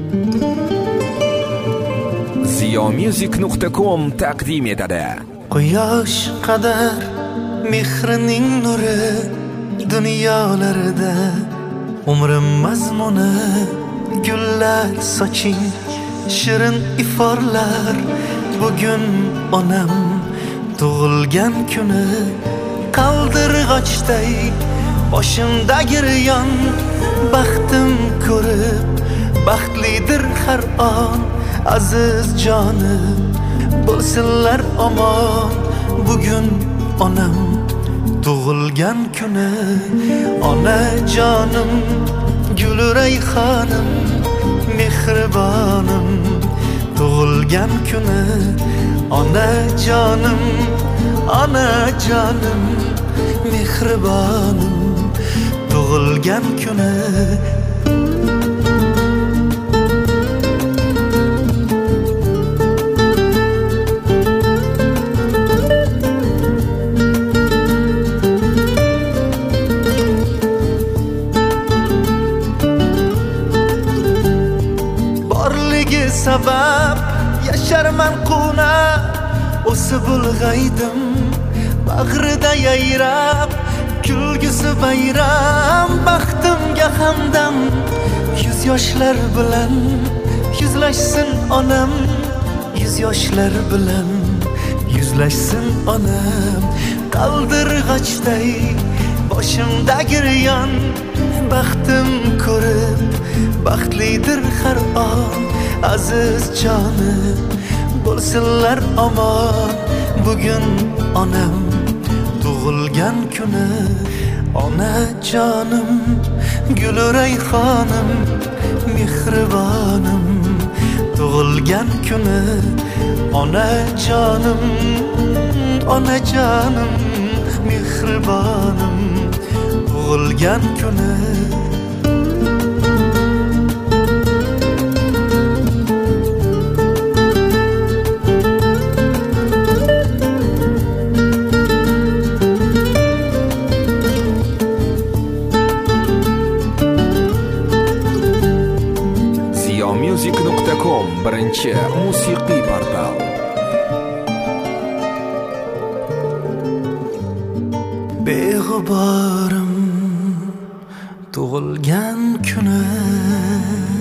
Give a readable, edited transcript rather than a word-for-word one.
ziyomusic.com taqdim etadi. Quyosh qadar mehrining nuri dunyolarida umrim mazmuni gullar soching shirin iforlar. Bugun onam tug'ilgan kuni qaldirg'ochday boshimda giryon baxtim ko'rib baxtlidir har on aziz jonim bo'lsinlar omon. Bugun onam tug'ilgan kuni ona jonim gul rayhonim mehribonim tug'ilgan kuni ona jonim mehribonim tug'ilgan kuni. Borligi sabab yasharman quna o'sib ulg'aydim bag'rida yayrab kulgisi bayram baxtimga hamdam. Yuz yoshlar bilan yuzlashsin onam, yuz yoshlar bilan yuzlashsin onam. Qaldirg'ochday boshimda giryon baxtim ko'rib baxtlidir har on aziz jonim bo'lsinlar omon. Bugun onam tug'ilgan kuni ona jonim gul rayhonim mehribonim tug'ilgan kuni ona jonim mehribonim tug'ilgan kuni. ziyomusic.com birinchi musiqiy portal. Beg'uborim tug'ilgan kuni